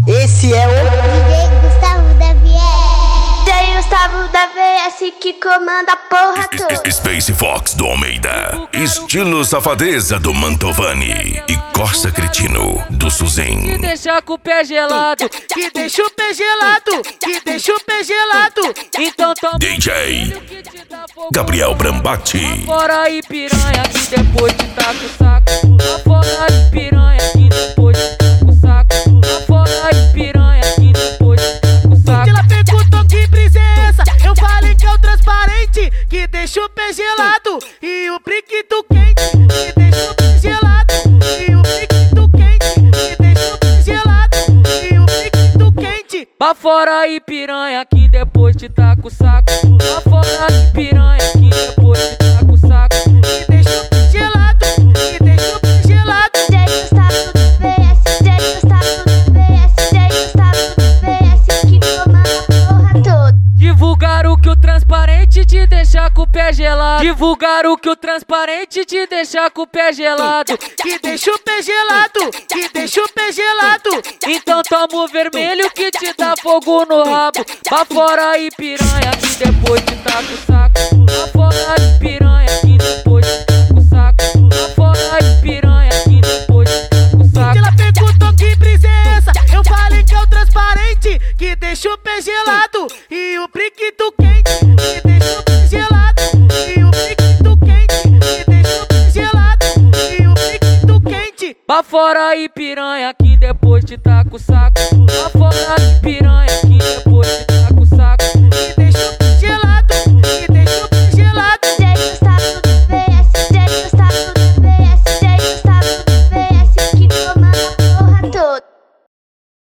Esse é o DJ Gustavo da VS. DJ Gustavo da VS que comanda a porra toda. Space Fox do Almeida, estilo safadeza do Mantovani e Corsa Cretino do Suzin. Que deixa com o pé gelado, que deixa o pé gelado, que deixa o pé gelado. Então toma DJ Gabriel Brambati. fora aí piranha que depois te taca o saco. Lá fora aí piranha que depois te taca o saco. Lá fora aí piranha que depois te taca o saco. Ela perguntou que presença, eu falei que é o transparente que deixa o pé gelado e o brinquito quente que deixa o pé gelado e o brinquito quente que deixa o pé gelado e o brinquito quente. Vá fora aí piranha que depois te taca o saco. Vá fora aí piranha que depois te taca o saco. Que deixa o pé gelado, que deixa o pé gelado. DJ Gustavo da VS, DJ Gustavo da VS, DJ Gustavo da VS que comanda a porra toda. Divulgaram que o transparente te deixa com o pé gelado. Divulgaram que o transparente te deixa com o pé gelado. Que deixa o pé gelado, que deixa o pé gelado. Então toma o vermelho que te dá fogo no rabo. Vá fora aí piranha que depois te taca o saco. Vá fora aí piranha que depois te taca o saco. Vá fora aí piranha que depois te taca o saco. Ela perguntou que presença, eu falei que é o transparente que deixa o pé gelado e o brinquito quente que deixa o pé gelado e o brinquito quente que deixa o pé gelado e o brinquito quente. Vá fora aí piranha que depois te taca o saco. Vá fora aí piranha que